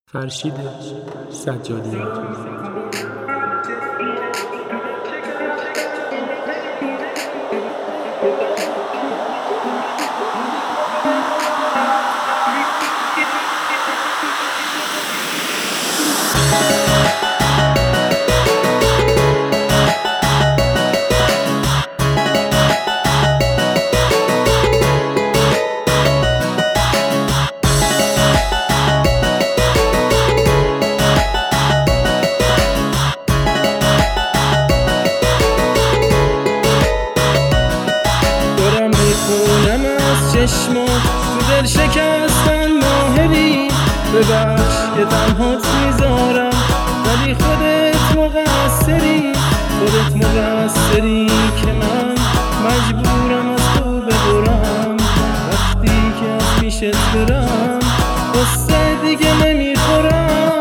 فرشید سجادیان. میخونم از چشمات تو دل شکستن ماهری، ببخش که تنهات میذارم ولی خودت مقصری که من مجبورم از تو بدورم. وقتی که از پیشت برم قصه دیگه نمیخورم.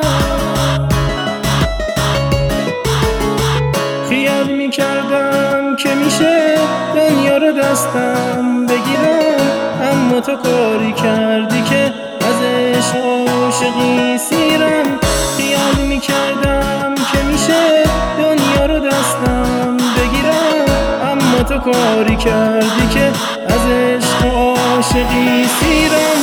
خیال میکردم که میشه دنیا رو دستم بگیرم، اما تو کاری کردی که ازش عاشقی سیرم. خیال میکردم که میشه دنیا رو دستم بگیرم، اما تو کاری کردی که ازش عاشقی سیرم.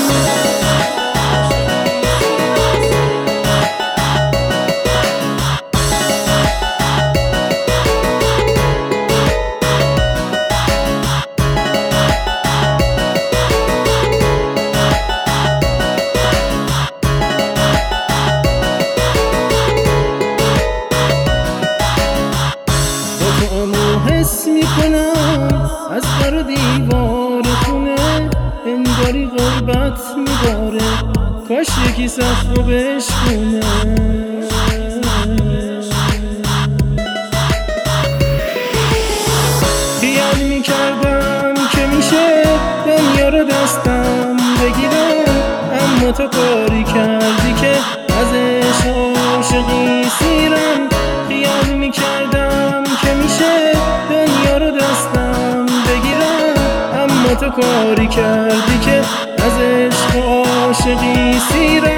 حس میکنم از در دیوار خونه انگاری غربت میباره، کاش یکی سقف رو بشکونه. خیال میکردم که میشه دنیا رو دستم بگیرم، اما تو کاری کردی که ازش عاشقی سیرم. خیال میکردم که میشه دنیا رو دستم بگیرم، اما تو کاری کردی که ازش عاشقی سیرم.